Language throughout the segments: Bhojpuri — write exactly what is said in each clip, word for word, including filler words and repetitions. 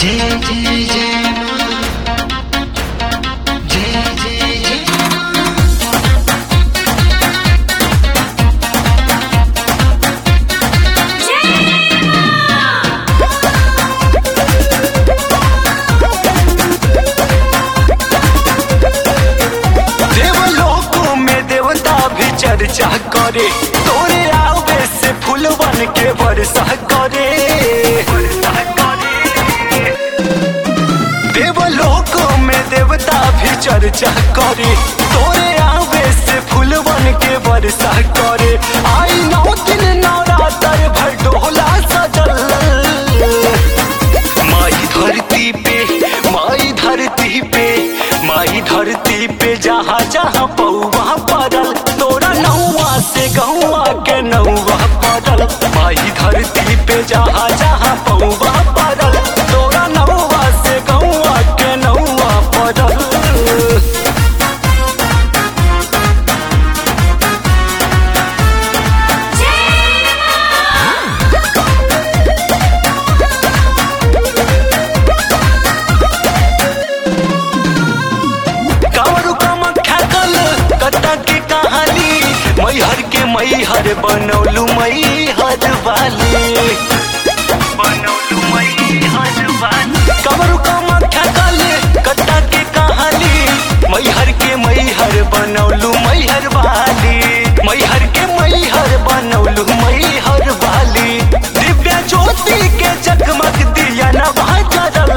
जय जय जय मां, जय जय जय देवलोकों में देवता भी चर्चा करे, तोरे आवे से फूलवन के वर्षा करे। देवलोकों में देवता भी चर्चा करे, तोरे आवे से फूलवन के वर्षा करे। आई नौ दिन नवरात्र भर डोला सजल, माई धरती पे माई धरती पे माई धरती पे जहाँ जहाँ पौवा पड़ल, तोरा नौवा से गौवा के नौवा पड़ल। माई धरती पे जहाँ जहाँ पौवा पड़ल, तोरा नौवा से गौवा के नौवा पड़ल। मैहर के मैहर बनौलू मैहर वाली, बनौलू मैहर वाली। कमरू कामाख्या काले कट्टा के कहानी, मैहर के मैहर बनौलू मैहर वाली। मैहर के मैहर बनौलू मैहर वाली। दिव्या ज्योति के जगमग दिया नवा जरल,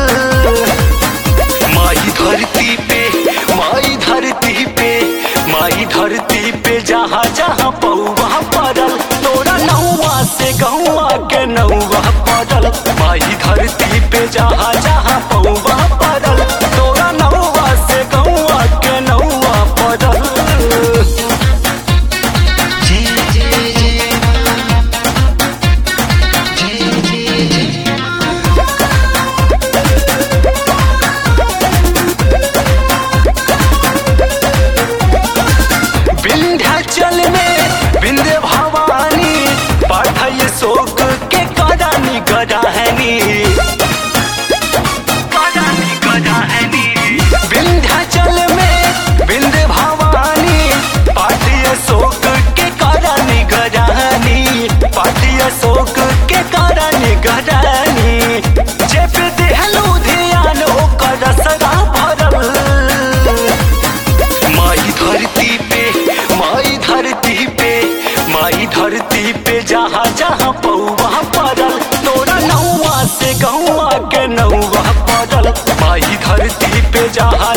माई धरती पे माई धरती पे माई धरती पे जहाँ जहाँ पौवा पड़ल, तोरा नौवा से गौवा के नौवा पड़ल। माई धरती पे जहाँ जहाँ पौवा पड़ल, तोरा नौवा से गौवा के नौवा पड़ल। जय जय जय मां, जय जय जय विंध्याचल में विंध्य भवानी, पाठय शोक के करानी गराहनी। विंध्याचल में विंध्य भवानी, पाठय शोक के करानी गराहनी। पाठय शोक के करानी गराहनी। जे पे देहलू ध्यान ओकर सदा भरल, माई धरती पे माई धरती पे माई धरती पे जहाँ जहाँ पौवा पड़ल, तोरा नौवा से गौवा के नौवा पड़ल। माई धरती पे जहाँ